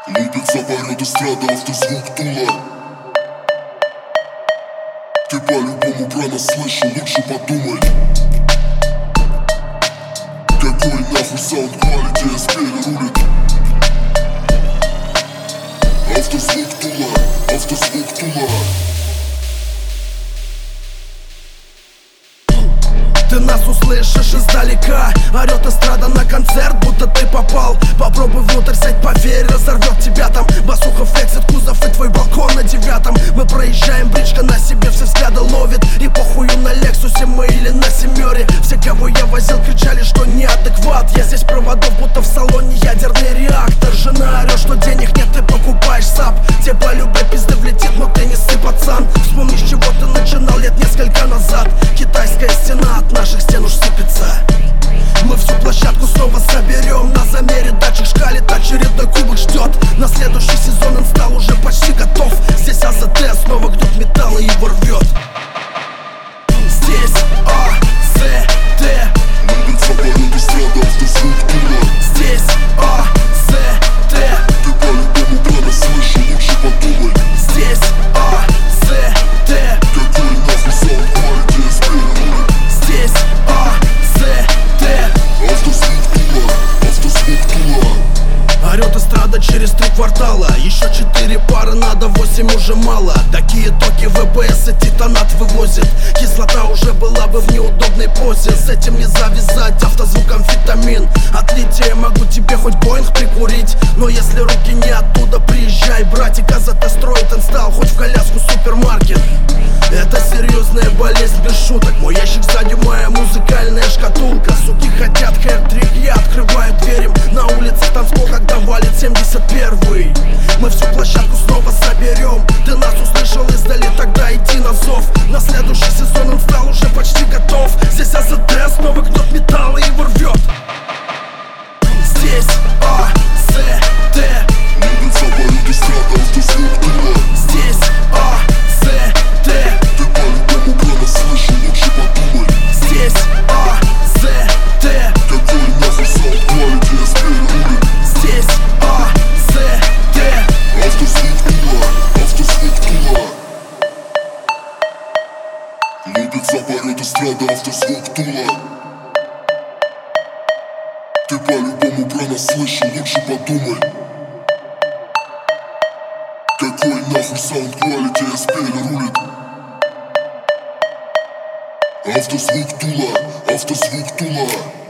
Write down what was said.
Лупится, поет эстрада, автозвук Тула. Ты по-любому про нас слышал, лучше подумай. Какой нахуй саунд quality, SPL рулит. Автозвук Тула, автозвук Тула. Ты нас услышишь издалека. Орёт эстрада на концерт, будто ты попал. Попробуй внутрь сядь, поверь, разорвет тебя там. Басуха флексит кузов и твой балкон на 9. Мы проезжаем, бричка на себе все взгляды ловит. И похую на Лексусе мы или на семере. Все, кого я возил, кричали, что неадекват. Я здесь проводов, будто в салоне ядерный реактор. Жена орёт, что денег нет, ты покупаешь САП. Тебе по любой пизды влетит, но ты не ссы, пацан. Вспомни, с чего ты начинал лет несколько назад. Китайская стена от наших стен уж сыпется. Мы всю площадку снова соберем. На замере датчик шкалит, очередной кубок ждет. На следующий сезон инсталл уже почти готов. Здесь АЗТ снова гнет металл и его рвет. Здесь АЗТ. Лупится, поет эстрада, автозвук Тула. Здесь АЗТ. Ты по-любому про нас слышал, лучше подумай. Здесь АЗТ. Какой нахуй саунд quality, SPL рулит. Здесь АЗТ. Автозвук Тула, автозвук Тула. Орёт эстрада через 3 квартала. Еще 4 пары, надо 8 уже мало. Такие токи ВПС и титанат вывозит. Кислота уже была бы в неудобной позе. С этим не завязать, автозвук амфетамин. От лития могу тебе хоть Боинг прикурить. Но если руки не оттуда, приезжай, братик. АЗТ строит инсталл, хоть в коляску супермаркет. Это серьезная болезнь, без шуток. Мой ящик сзади, моя музыкальная шкатулка. Суки хотят хэт-трик, я открываю двери. На улице танцпол, когда валит 71-й. Мы всю площадку снова соберем. Ты нас услышал издали, тогда иди на зов. На следующий сезон инсталл уже почти готов. Здесь АЗТ снова гнет металл и его рвет. Здесь АЗТ. Лупится, поет эстрада, автозвук Тула. Здесь АЗТ. Ты по-любому про нас слышал, лучше подумай. Здесь АЗТ. Какой нахуй саунд quality, SPL рулит. Здесь АЗТ. Автозвук Тула, автозвук Тула. Лупится, поет эстрада, автозвук Тула. Ты по-любому про нас слышал, лучше подумай. Какой нахуй саунд quality, SPL рулит. Автозвук Тула, автозвук Тула.